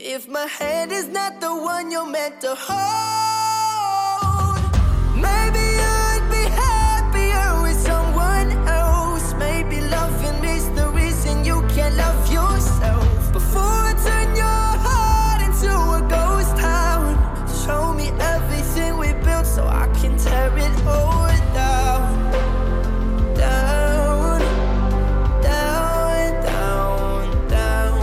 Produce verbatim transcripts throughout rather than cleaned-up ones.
If my hand is not the one you're meant to hold, maybe you'd be happier with someone else. Maybe loving is the reason you can't love yourself. Before I turn your heart into a ghost town, show me everything we built so I can tear it all down. Down, down, down, down.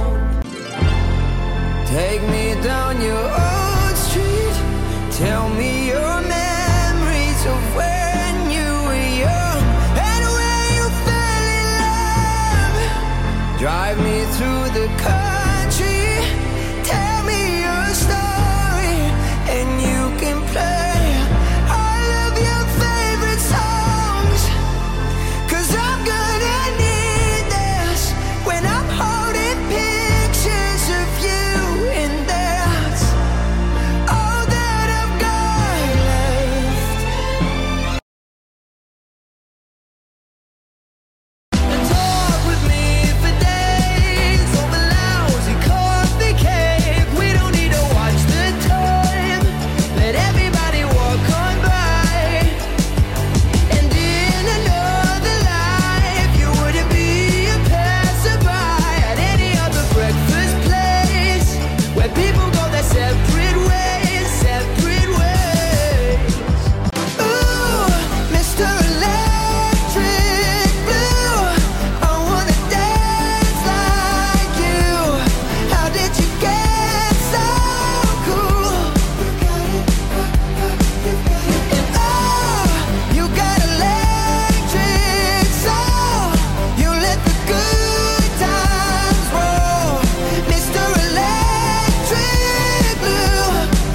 Take me down your old street. Tell me your memories of when you were young and when you fell in love. Drive me through the country. Tell me your story, and you can play all of your favorite songs. Cause I'm gonna need this when I'm holding pictures of you, and that's all that I've got left. Talk with me for days over lousy coffee cake. We don't need to watch the time. Let everybody walk on by. And in another life, you wouldn't be a passerby at any other breakfast place where people go their separate ways, separate ways. Ooh, Mister Electric Blue, I wanna dance like you. How did you get so cool? And oh, you got electric soul. You let the good times roll, Mister Electric Blue.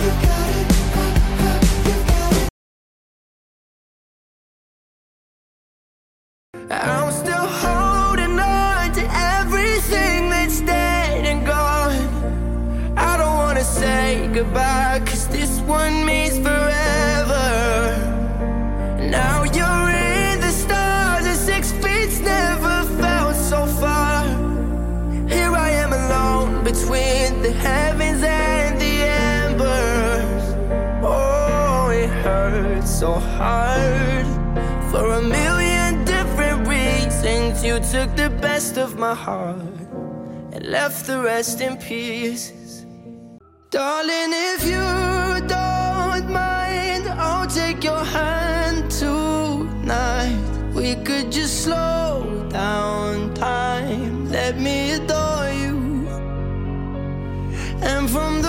I'm still holding on to everything that's dead and gone. I don't wanna say goodbye, cause this one means forever. Now you're in the stars, and six feet's never felt so far. Here I am alone between the heavens and the embers. Oh, it hurts so hard. For a million different reasons, you took the best of my heart and left the rest in pieces. Darling, if you don't mind, I'll take your hand tonight. We could just slow down time. Let me adore you. And from the